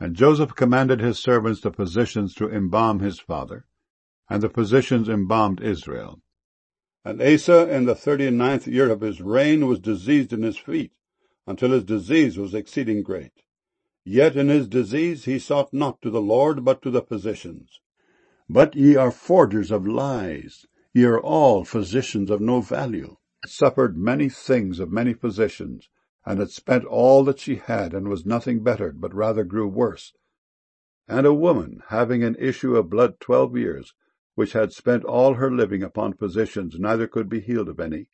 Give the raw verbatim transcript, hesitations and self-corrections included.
And Joseph commanded his servants the physicians to embalm his father, and the physicians embalmed Israel. And Asa in the thirty and ninth year of his reign was diseased in his feet, until his disease was exceeding great. Yet in his disease he sought not to the Lord, but to the physicians. But ye are forgers of lies, ye are all physicians of no value. Suffered many things of many physicians, and had spent all that she had, and was nothing bettered, but rather grew worse. And a woman, having an issue of blood twelve years, which had spent all her living upon physicians, neither could be healed of any,